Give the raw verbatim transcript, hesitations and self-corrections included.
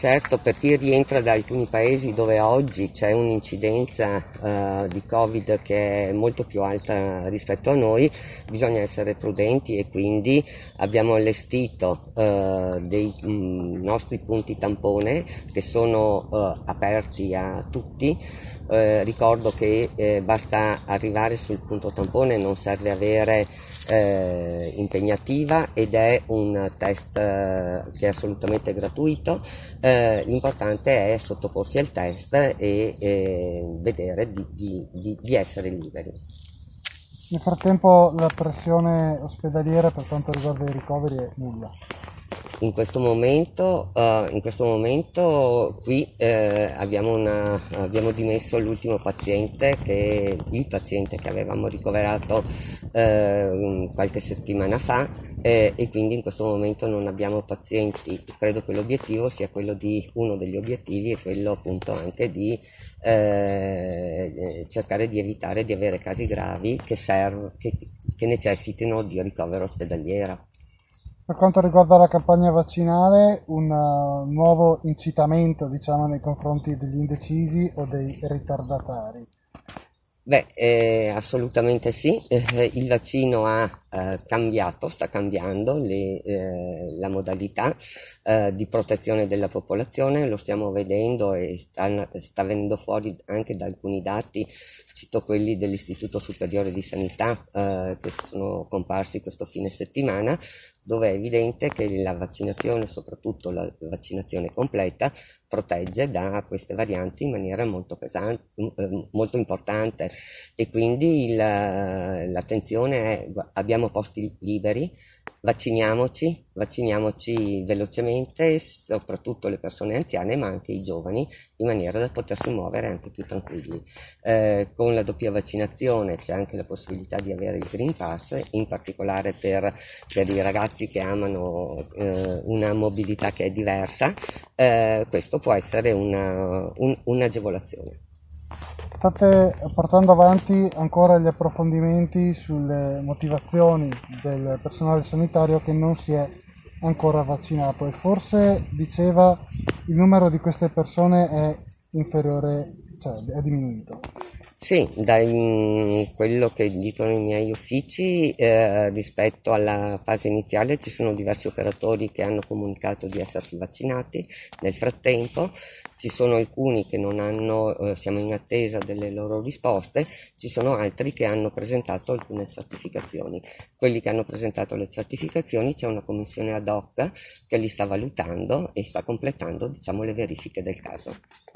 Certo, per chi rientra da alcuni paesi dove oggi c'è un'incidenza eh, di Covid che è molto più alta rispetto a noi, bisogna essere prudenti e quindi abbiamo allestito eh, dei mh, nostri punti tampone che sono eh, aperti a tutti. Eh, ricordo che eh, basta arrivare sul punto tampone, non serve avere eh, impegnativa ed è un test eh, che è assolutamente gratuito. Eh, l'importante è sottoporsi al test e eh, vedere di, di, di, di essere liberi. Nel frattempo la pressione ospedaliera per quanto riguarda i ricoveri è nulla. In questo momento, uh, in questo momento qui eh, abbiamo, una, abbiamo dimesso l'ultimo paziente, che il paziente che avevamo ricoverato eh, qualche settimana fa eh, e quindi in questo momento non abbiamo pazienti. Credo che l'obiettivo sia quello di, uno degli obiettivi è quello appunto anche di eh, cercare di evitare di avere casi gravi che, serv- che, che necessitino di ricovero ospedaliero. Per quanto riguarda la campagna vaccinale, un uh, nuovo incitamento, diciamo, nei confronti degli indecisi o dei ritardatari. Beh, eh, assolutamente sì, eh, il vaccino ha eh, cambiato, sta cambiando le, eh, la modalità eh, di protezione della popolazione, lo stiamo vedendo e sta, sta venendo fuori anche da alcuni dati, cito quelli dell'Istituto Superiore di Sanità eh, che sono comparsi questo fine settimana, dove è evidente che la vaccinazione, soprattutto la vaccinazione completa, protegge da queste varianti in maniera molto pesante, molto importante, e quindi il, l'attenzione è: abbiamo posti liberi, vacciniamoci, vacciniamoci velocemente, soprattutto le persone anziane ma anche i giovani, in maniera da potersi muovere anche più tranquilli. Eh, con la doppia vaccinazione c'è anche la possibilità di avere il Green Pass, in particolare per, per i ragazzi che amano eh, una mobilità che è diversa. Eh, questo può essere una, un, un'agevolazione. State portando avanti ancora gli approfondimenti sulle motivazioni del personale sanitario che non si è ancora vaccinato e forse, diceva, il numero di queste persone è inferiore, cioè è diminuito. Sì, da mm, quello che dicono i miei uffici, eh, rispetto alla fase iniziale ci sono diversi operatori che hanno comunicato di essersi vaccinati. Nel frattempo ci sono alcuni che non hanno, eh, siamo in attesa delle loro risposte, ci sono altri che hanno presentato alcune certificazioni. Quelli che hanno presentato le certificazioni, c'è una commissione ad hoc che li sta valutando e sta completando, diciamo, le verifiche del caso.